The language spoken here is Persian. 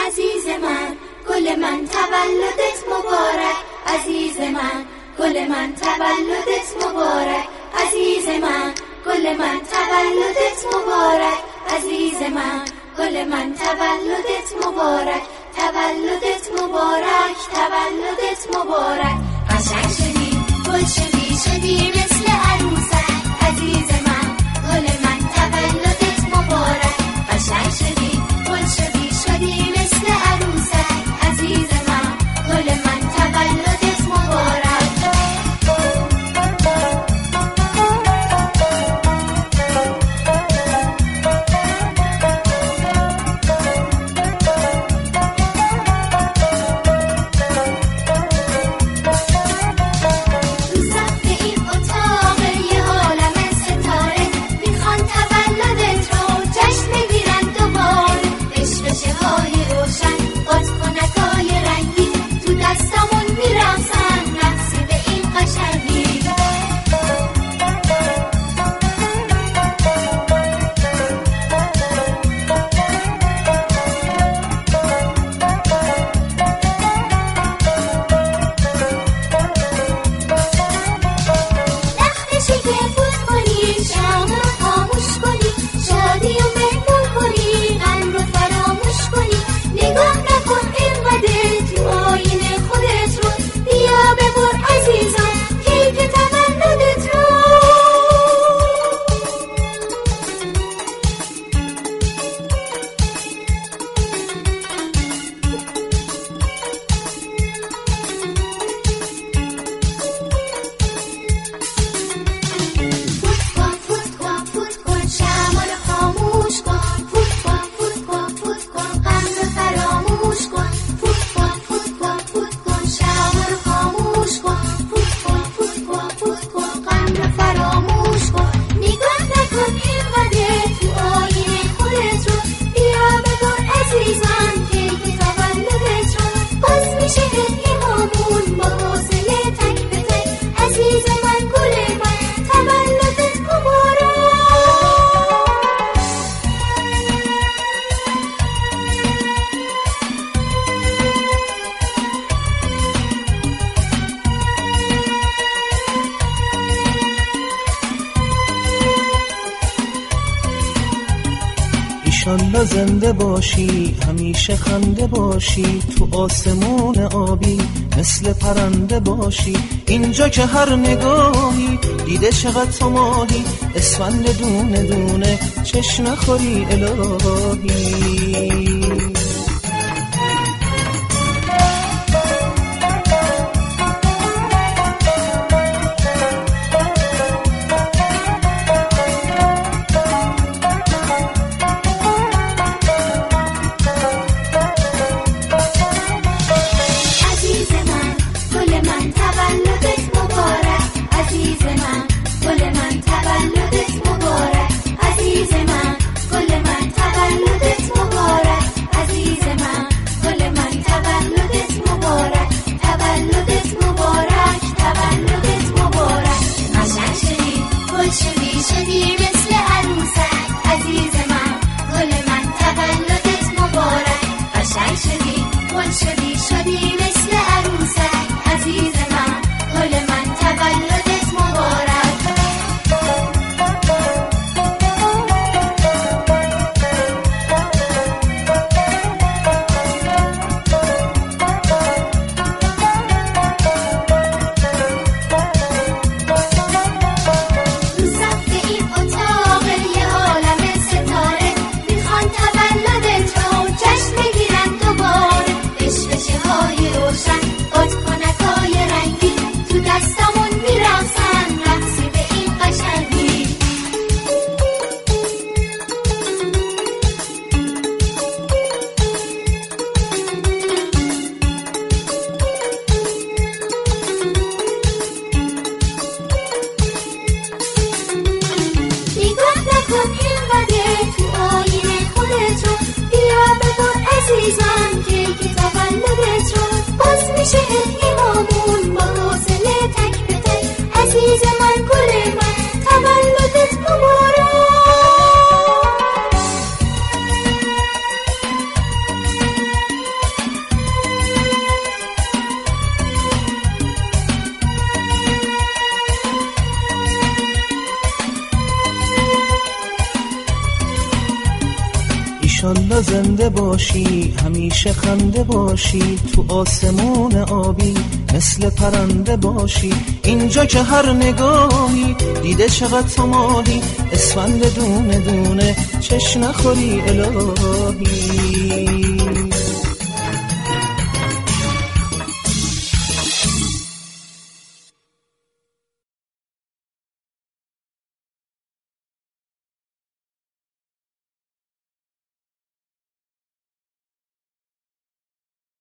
عزیز من گل من تولدت مبارک، عزیز من گل من تولدت مبارک، عزیز من گل من تولدت مبارک، عزیز من گل من تولدت مبارک، تولدت مبارک، تولدت مبارک. قشنگ شدی گل شدی شدی مثل عروسک، عزیز من گل من تولدت مبارک، قشنگ شدی گل شدی شدی مثل عروسک، عزیز من گل من تولدت مبارک. ایشالله زنده باشی همیشه خنده باشی، تو آسمون آبی مثل پرنده باشی، اینجا که هر نگاهی دیده چقدر تو ماهی، اسفند دونه دونه چشم نخوری الهی. های ایشالله زنده باشی، همیشه خنده باشی، تو آسمون آبی مثل پرنده باشی. اینجا که هر نگاهی دیده چقدر تو ماهی، اسفند دونه دونه چشم نخوری الهی.